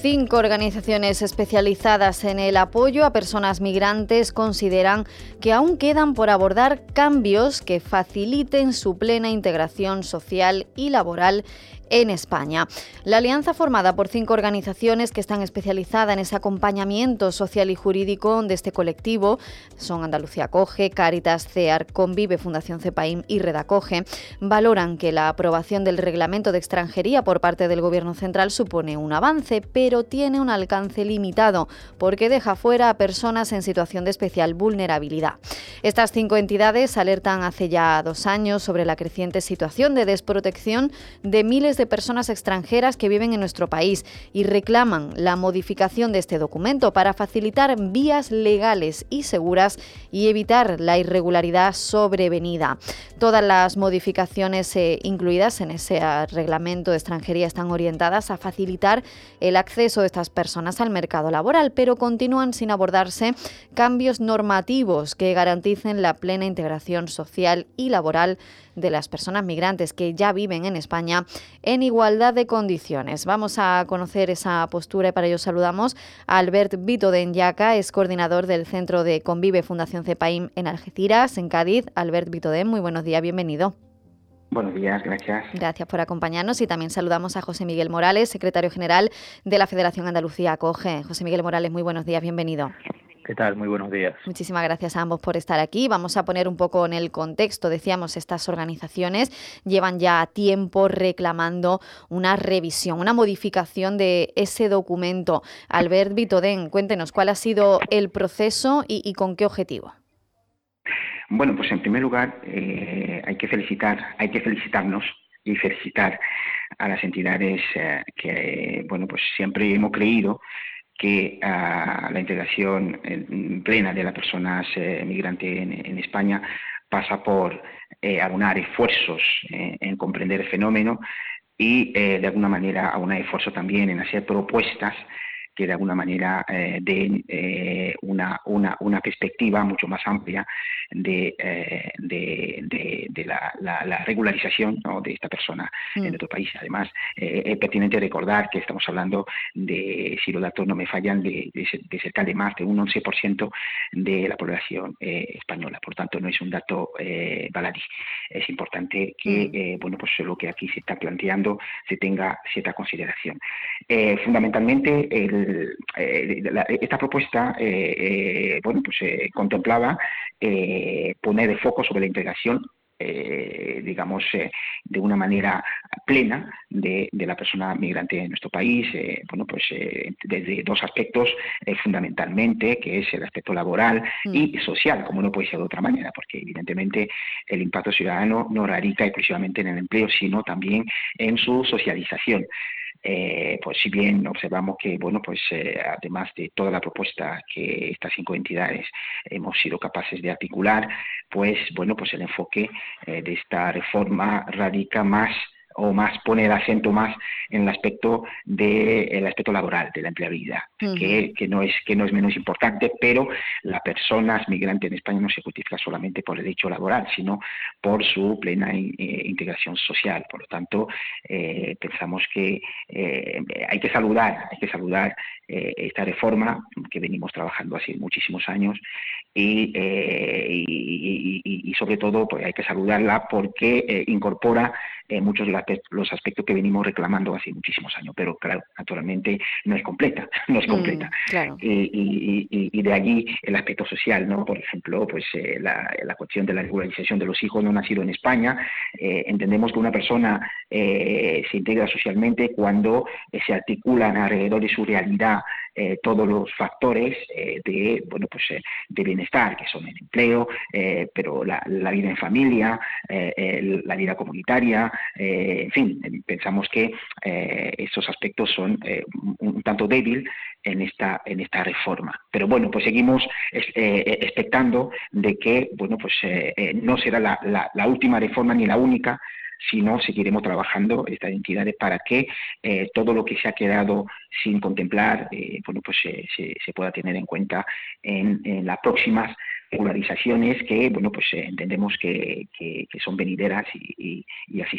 5 organizaciones especializadas en el apoyo a personas migrantes consideran que aún quedan por abordar cambios que faciliten su plena integración social y laboral en España. La alianza, formada por 5 organizaciones que están especializadas en ese acompañamiento social y jurídico de este colectivo, son Andalucía Acoge, Cáritas, CEAR, Convive, Fundación CEPAIM y Redacoge, valoran que la aprobación del Reglamento de Extranjería por parte del Gobierno central supone un avance, pero tiene un alcance limitado porque deja fuera a personas en situación de especial vulnerabilidad. Estas 5 entidades alertan hace ya 2 años sobre la creciente situación de desprotección de miles de personas extranjeras que viven en nuestro país y reclaman la modificación de este documento para facilitar vías legales y seguras y evitar la irregularidad sobrevenida. Todas las modificaciones incluidas en ese reglamento de extranjería están orientadas a facilitar el acceso de estas personas al mercado laboral, pero continúan sin abordarse cambios normativos que garanticen la plena integración social y laboral de las personas migrantes que ya viven en España en igualdad de condiciones. Vamos a conocer esa postura y para ello saludamos a Albert Vitodén Yaca, es coordinador del Centro de Convive Fundación CEPAIM en Algeciras, en Cádiz. Albert Vitodén, muy buenos días, bienvenido. Buenos días, gracias. Gracias por acompañarnos y también saludamos a José Miguel Morales, secretario general de la Federación Andalucía Acoge. José Miguel Morales, muy buenos días, bienvenido. ¿Qué tal? Muy buenos días. Muchísimas gracias a ambos por estar aquí. Vamos a poner un poco en el contexto. Decíamos, estas organizaciones llevan ya tiempo reclamando una revisión, una modificación de ese documento. Albert Vitodén, cuéntenos cuál ha sido el proceso y con qué objetivo. Bueno, pues en primer lugar hay que felicitarnos y felicitar a las entidades que, bueno, pues siempre hemos creído que la integración plena de las personas migrantes en España pasa por aunar esfuerzos en comprender el fenómeno y de alguna manera aunar esfuerzos también en hacer propuestas que de alguna manera den una perspectiva mucho más amplia de la regularización, ¿no?, de esta persona en nuestro país. Además, es pertinente recordar que estamos hablando de, si los datos no me fallan, de cerca de más de un 11% de la población española. Por tanto, no es un dato baladí. Es importante que bueno, pues lo que aquí se está planteando se tenga cierta consideración. Fundamentalmente, esta propuesta bueno, pues contemplaba poner el foco sobre la integración, digamos, de una manera plena de la persona migrante en nuestro país, bueno, pues desde 2 aspectos fundamentalmente, que es el aspecto laboral y social, como no puede ser de otra manera, porque evidentemente el impacto ciudadano no radica exclusivamente en el empleo, sino también en su socialización. Pues si bien observamos que, bueno, pues además de toda la propuesta que estas 5 entidades hemos sido capaces de articular, pues bueno, pues el enfoque de esta reforma radica más pone el acento más en el aspecto laboral, de la empleabilidad, que no es menos importante, pero las personas migrantes en España no se justifica solamente por el hecho laboral, sino por su plena integración social. Por lo tanto, pensamos que hay que saludar esta reforma que venimos trabajando hace muchísimos años y sobre todo pues hay que saludarla porque incorpora muchos de los aspectos que venimos reclamando hace muchísimos años, pero claro, naturalmente no es completa. Claro. Y de allí el aspecto social, ¿no? Por ejemplo, pues la cuestión de la regularización de los hijos no nacidos en España. Entendemos que una persona se integra socialmente cuando se articulan alrededor de su realidad todos los factores de bienestar, que son el empleo, pero la vida en familia, la vida comunitaria, en fin, pensamos que estos aspectos son un tanto débil en esta reforma. Pero bueno, pues seguimos expectando de que, bueno, pues no será la última reforma ni la única, sino seguiremos trabajando estas entidades para que todo lo que se ha quedado sin contemplar, bueno, pues se pueda tener en cuenta en las próximas regularizaciones que, bueno, pues entendemos que son venideras y así será.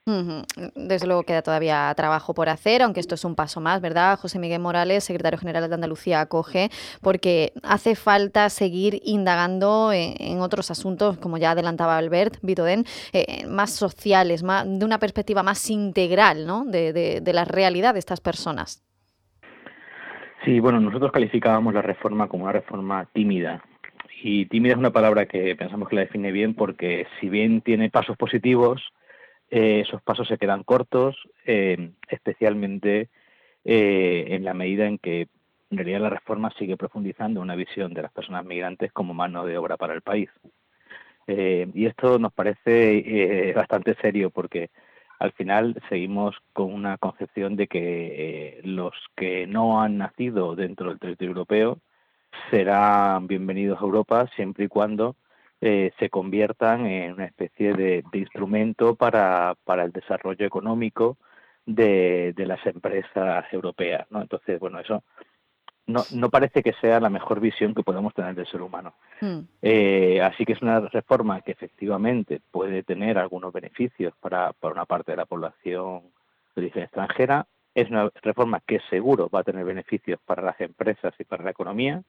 Ujú. Desde luego queda todavía trabajo por hacer, aunque esto es un paso más, ¿verdad? José Miguel Morales, secretario general de Andalucía Acoge, porque hace falta seguir indagando en otros asuntos, como ya adelantaba Albert Bitodén, más sociales, de una perspectiva más integral, ¿no? de la realidad de estas personas. Sí, bueno, nosotros calificábamos la reforma como una reforma tímida. Y tímida es una palabra que pensamos que la define bien porque si bien tiene pasos positivos, esos pasos se quedan cortos, especialmente en la medida en que en realidad la reforma sigue profundizando una visión de las personas migrantes como mano de obra para el país. Y esto nos parece bastante serio porque al final seguimos con una concepción de que los que no han nacido dentro del territorio europeo serán bienvenidos a Europa siempre y cuando se conviertan en una especie de instrumento para el desarrollo económico de las empresas europeas, ¿no? Entonces, bueno, eso no parece que sea la mejor visión que podemos tener del ser humano. Así que es una reforma que efectivamente puede tener algunos beneficios para una parte de la población de origen extranjera. Es una reforma que seguro va a tener beneficios para las empresas y para la economía,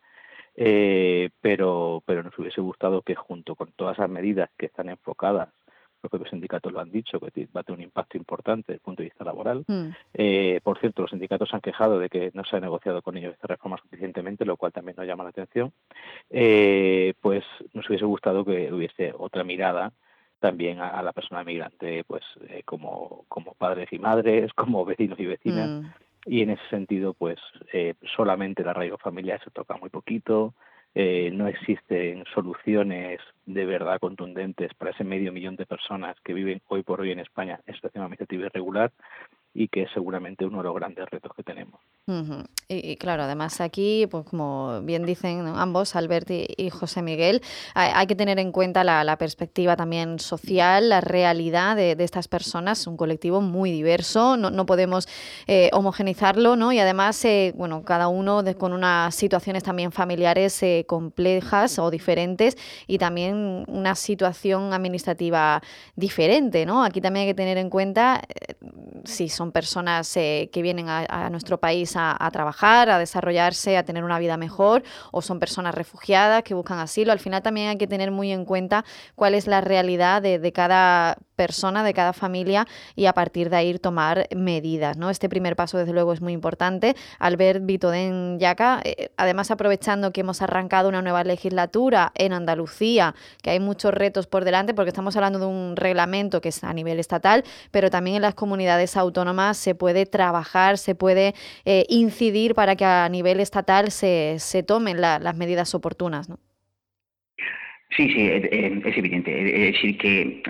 pero nos hubiese gustado que junto con todas esas medidas que están enfocadas, los propios sindicatos lo han dicho, que va a tener un impacto importante desde el punto de vista laboral. Por cierto, los sindicatos han quejado de que no se ha negociado con ellos esta reforma suficientemente, lo cual también nos llama la atención. Pues nos hubiese gustado que hubiese otra mirada también a la persona migrante, pues como padres y madres, como vecinos y vecinas. Y en ese sentido, pues solamente el arraigo familiar se toca muy poquito, no existen soluciones de verdad contundentes para ese 500.000 de personas que viven hoy por hoy en España en situación administrativa irregular, y que es seguramente uno de los grandes retos que tenemos. Y claro, además aquí, pues como bien dicen, ¿no?, ambos, Albert y José Miguel, hay que tener en cuenta la perspectiva también social, la realidad de estas personas, un colectivo muy diverso, no podemos homogenizarlo, ¿no? Y además, bueno, cada uno con unas situaciones también familiares complejas o diferentes y también una situación administrativa diferente, ¿no? Aquí también hay que tener en cuenta si son personas que vienen a nuestro país a trabajar, a desarrollarse, a tener una vida mejor, o son personas refugiadas que buscan asilo. Al final también hay que tener muy en cuenta cuál es la realidad de cada persona, de cada familia, y a partir de ahí tomar medidas, ¿no? Este primer paso, desde luego, es muy importante. Albert Bitodén Jaca, además aprovechando que hemos arrancado una nueva legislatura en Andalucía, que hay muchos retos por delante, porque estamos hablando de un reglamento que es a nivel estatal, pero también en las comunidades autónomas se puede trabajar, se puede incidir para que a nivel estatal se tomen las medidas oportunas, ¿no? Sí, es evidente. Es decir, que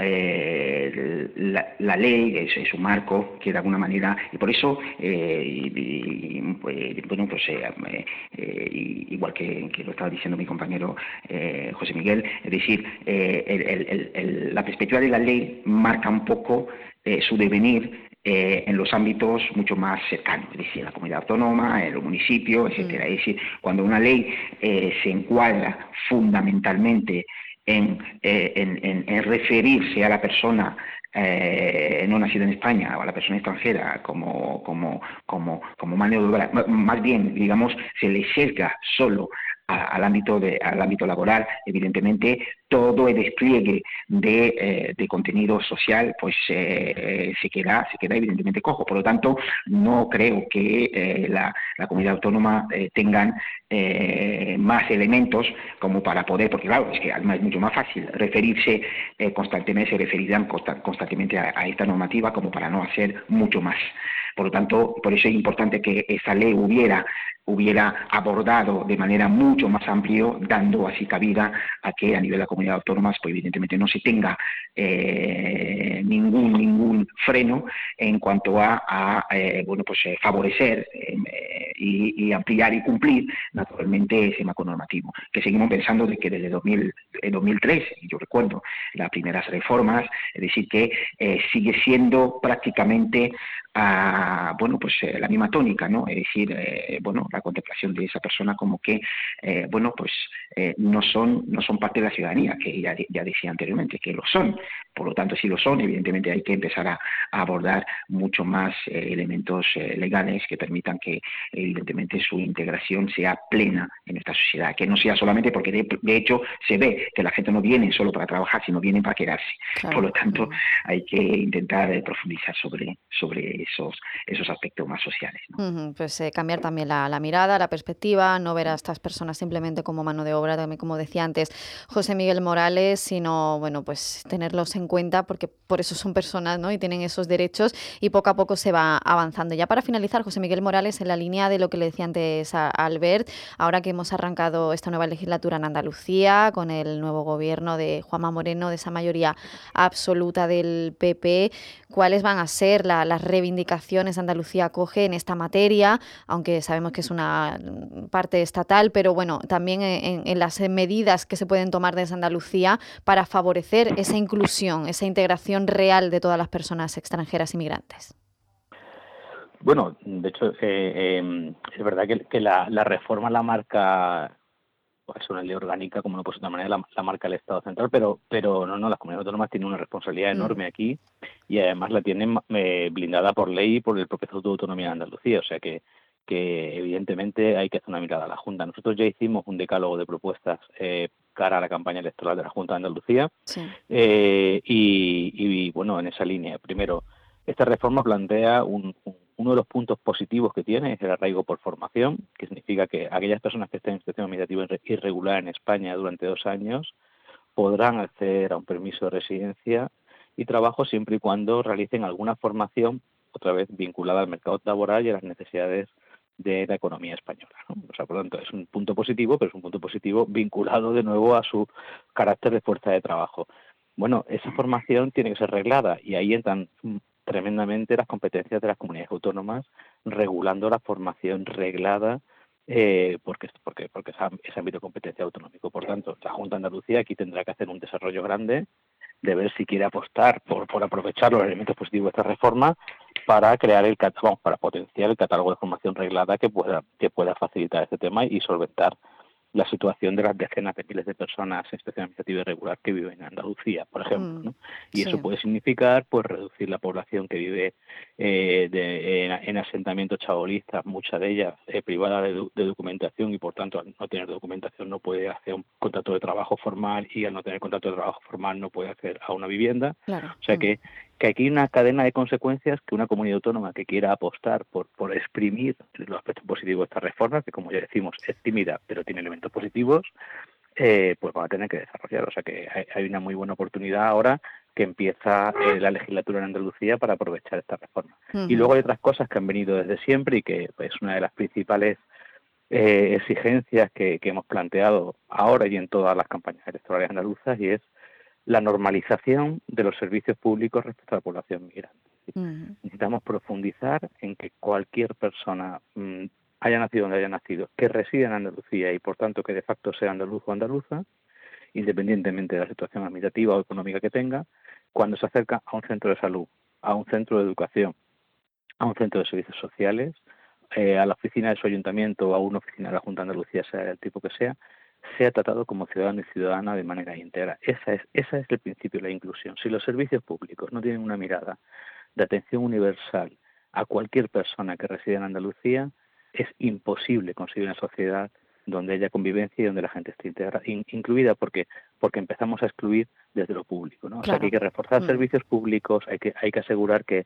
la ley es un marco que de alguna manera, y por eso, igual que lo estaba diciendo mi compañero José Miguel, es decir, la perspectiva de la ley marca un poco su devenir en los ámbitos mucho más cercanos, es decir, la comunidad autónoma, el municipio, etcétera. Es decir, cuando una ley se encuadra fundamentalmente en referirse a la persona no nacida en España o a la persona extranjera como mano de obra, más bien, digamos, se le sesga solo al ámbito laboral, evidentemente todo el despliegue de contenido social pues se queda evidentemente cojo. Por lo tanto, no creo que la comunidad autónoma tengan más elementos como para poder, porque claro, es que además es mucho más fácil referirse constantemente, se referirán constantemente a esta normativa como para no hacer mucho más. Por lo tanto, por eso es importante que esa ley hubiera abordado de manera mucho más amplia, dando así cabida a que a nivel de la comunidad autónoma, pues evidentemente no se tenga ningún freno en cuanto a favorecer y ampliar y cumplir naturalmente ese marco normativo, que seguimos pensando de que desde 2003, yo recuerdo las primeras reformas, es decir, que sigue siendo prácticamente la misma tónica, ¿no? Es decir, la contemplación de esa persona como que, no son parte de la ciudadanía, que ya decía anteriormente, que lo son. Por lo tanto, si lo son, evidentemente hay que empezar a abordar mucho más elementos legales que permitan que, evidentemente, su integración sea plena en esta sociedad, que no sea solamente porque de hecho se ve que la gente no viene solo para trabajar, sino vienen para quedarse. Claro. Por lo tanto, hay que intentar profundizar sobre esos aspectos más sociales, ¿no? Pues cambiar también la mirada, la perspectiva, no ver a estas personas simplemente como mano de obra, también como decía antes José Miguel Morales, sino pues tenerlos en cuenta porque por eso son personas, ¿no? Y tienen esos derechos y poco a poco se va avanzando. Ya para finalizar, José Miguel Morales, en la línea de lo que le decía antes a Albert, ahora que hemos arrancado esta nueva legislatura en Andalucía con el nuevo gobierno de Juanma Moreno, de esa mayoría absoluta del PP, ¿cuáles van a ser las reivindicaciones que Andalucía acoge en esta materia? Aunque sabemos que es una parte estatal, pero bueno, también en las medidas que se pueden tomar desde Andalucía para favorecer esa inclusión, esa integración real de todas las personas extranjeras inmigrantes. Bueno, de hecho, es verdad que la reforma la marca, es una ley orgánica, como no puede ser de otra manera, la marca el Estado central, pero no, las comunidades autónomas tienen una responsabilidad enorme aquí y además la tienen blindada por ley y por el propio Estatuto de Autonomía de Andalucía, o sea que evidentemente hay que hacer una mirada a la Junta. Nosotros ya hicimos un decálogo de propuestas cara a la campaña electoral de la Junta de Andalucía y bueno, en esa línea, primero, esta reforma plantea uno de los puntos positivos que tiene es el arraigo por formación, que significa que aquellas personas que estén en situación administrativa irregular en España durante 2 años podrán acceder a un permiso de residencia y trabajo siempre y cuando realicen alguna formación, otra vez vinculada al mercado laboral y a las necesidades de la economía española, ¿no? O sea, por lo tanto, es un punto positivo, pero es un punto positivo vinculado de nuevo a su carácter de fuerza de trabajo. Bueno, esa formación tiene que ser reglada y ahí entran tremendamente las competencias de las comunidades autónomas regulando la formación reglada porque es ámbito de competencia autonómico. Por tanto, la Junta de Andalucía aquí tendrá que hacer un desarrollo grande de ver si quiere apostar por aprovechar los elementos positivos de esta reforma para crear para potenciar el catálogo de formación reglada que pueda facilitar este tema y solventar la situación de las decenas de miles de personas en situación administrativa irregular que viven en Andalucía, por ejemplo, ¿no? Y eso puede significar pues reducir la población que vive en asentamientos chabolistas, muchas de ellas privadas de documentación y por tanto al no tener documentación no puede hacer un contrato de trabajo formal y al no tener contrato de trabajo formal no puede acceder a una vivienda. Claro. O sea que aquí hay una cadena de consecuencias que una comunidad autónoma que quiera apostar por exprimir los aspectos positivos de esta reforma, que como ya decimos es tímida pero tiene elementos positivos, pues van a tener que desarrollar. O sea que hay una muy buena oportunidad ahora que empieza la legislatura en Andalucía para aprovechar esta reforma. Y luego hay otras cosas que han venido desde siempre y que es una de las principales exigencias que hemos planteado ahora y en todas las campañas electorales andaluzas, y es la normalización de los servicios públicos respecto a la población migrante. Necesitamos profundizar en que cualquier persona, haya nacido donde haya nacido, que resida en Andalucía y por tanto que de facto sea andaluz o andaluza, independientemente de la situación administrativa o económica que tenga, cuando se acerca a un centro de salud, a un centro de educación, a un centro de servicios sociales, a la oficina de su ayuntamiento o a una oficina de la Junta de Andalucía, sea del tipo que sea tratado como ciudadano y ciudadana de manera íntegra. Ese es el principio de la inclusión. Si los servicios públicos no tienen una mirada de atención universal a cualquier persona que reside en Andalucía, es imposible conseguir una sociedad donde haya convivencia y donde la gente esté incluida, porque empezamos a excluir desde lo público, ¿no? Claro. O sea que hay que reforzar servicios públicos, hay que asegurar que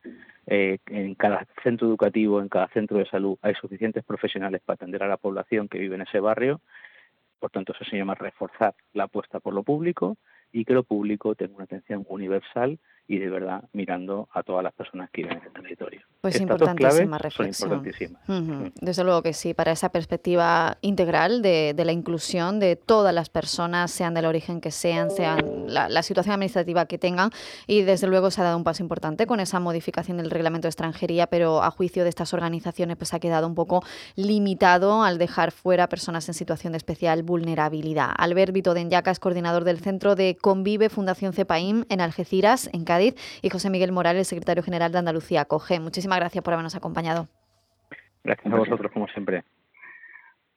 en cada centro educativo, en cada centro de salud, hay suficientes profesionales para atender a la población que vive en ese barrio. Por tanto, eso se llama reforzar la apuesta por lo público y que lo público tenga una atención universal y de verdad mirando a todas las personas que viven en el territorio. Pues Estas importantísima dos claves reflexión. son importantísimas. Desde luego que sí, para esa perspectiva integral de la inclusión de todas las personas, sean del origen que sean la situación administrativa que tengan, y desde luego se ha dado un paso importante con esa modificación del reglamento de extranjería, pero a juicio de estas organizaciones pues ha quedado un poco limitado al dejar fuera personas en situación de especial vulnerabilidad. Albert Vito Denyaca es coordinador del Centro de Convive Fundación CEPAIM en Algeciras, en Cádiz, y José Miguel Morales, secretario general de Andalucía Acoge. Muchísimas gracias por habernos acompañado. Gracias a vosotros, como siempre.